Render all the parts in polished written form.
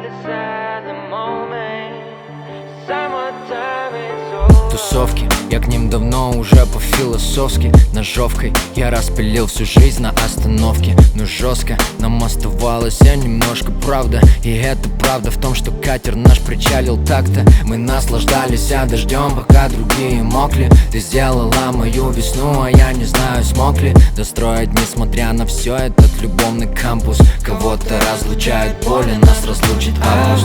Тусовки, я к ним давно уже по-философски. Ножовкой я распилил всю жизнь на остановке. Но жестко нам оставалось немножко правда. И это правда в том, что катер наш причалил так-то. Мы наслаждались дождем, пока другие мокли. Ты сделала мою весну, а я не знаю, смог ли достроить, несмотря на все, этот любовный кампус. Кого-то разлучает боли, нас разлучит август.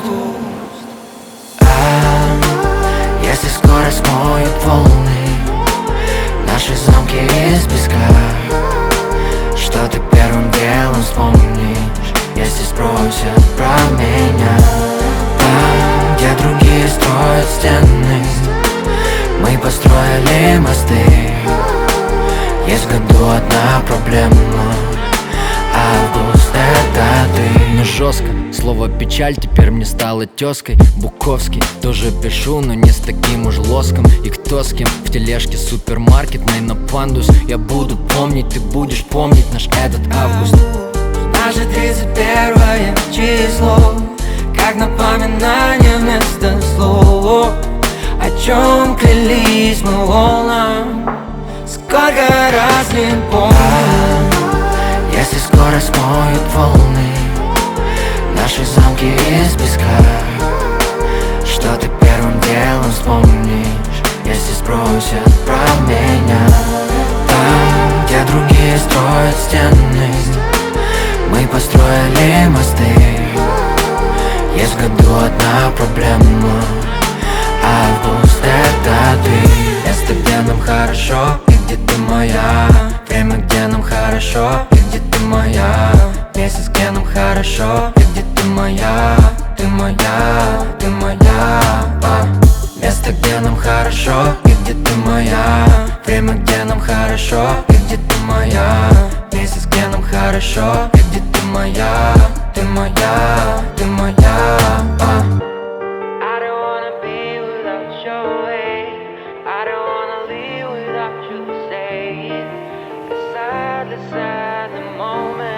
Если скоро смоют волны наши замки из песка, что ты первым делом вспомнишь, если спросят про меня? Там, где другие строят стены, мы построили мосты. Есть в году одна проблема: август — это ты. Но жестко, слово печаль теперь мне стало тезкой. Буковский тоже пишу, но не с таким уж лоском. И кто с кем в тележке супермаркетной на пандус. Я буду помнить, ты будешь помнить наш этот август. Наше 31 число, как напоминание вместо слов. О чем клялись мы волнам, сколько раз не помню. Если скоро смоют волны наши замки из песка, что ты первым делом вспомнишь, если спросят про меня? Там, где другие строят стены, мы построили мосты. Есть в году одна проблема: август — это ты. Место, где нам хорошо, и где ты моя. Время, где нам хорошо, и где ты моя. Месяц, где нам хорошо, и где ты моя. Ты моя, ты моя. Место, где нам хорошо, и где ты моя. Время, где нам хорошо, и где ты моя. Месяц, где нам хорошо, и где ты моя. Ты моя, ты моя. I don't wanna be without your way. I don't wanna leave without you staying. Beside the moment.